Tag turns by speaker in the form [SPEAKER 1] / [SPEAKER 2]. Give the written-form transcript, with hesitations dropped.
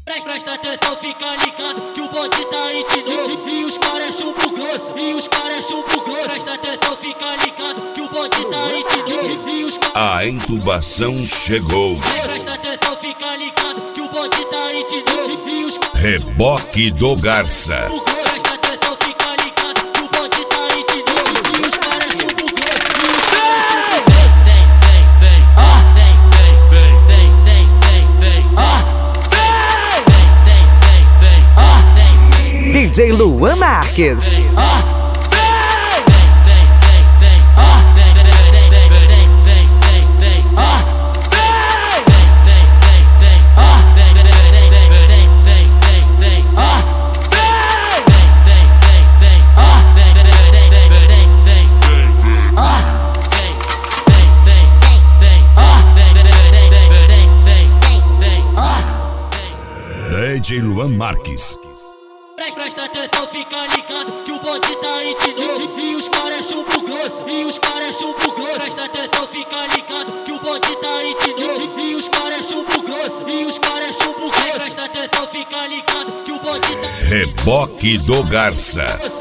[SPEAKER 1] Presta atenção, fica ligado que o bonde tá aí de novo. E os caras é chumbo grosso, Presta atenção, fica ligado que o bonde tá aí de novo. E os caras...
[SPEAKER 2] A intubação chegou.
[SPEAKER 1] Presta atenção, fica ligado que o bonde tá aí de novo. E os caras...
[SPEAKER 2] Reboque do Garça.
[SPEAKER 1] Presta atenção, fica ligado que o bonde tá aí de novo. E os caras é chumbo grosso,
[SPEAKER 3] DJ Luan Marques.
[SPEAKER 2] DJ Luan Marques.
[SPEAKER 1] Presta atenção, fica ligado que o bonde tá aí de novo. E os caras é chumbo grosso, Presta atenção, fica ligado que o bonde tá aí de novo. E os caras é chumbo grosso, Presta atenção, fica ligado que o bonde tá aí de novo.
[SPEAKER 2] Reboque do Garça.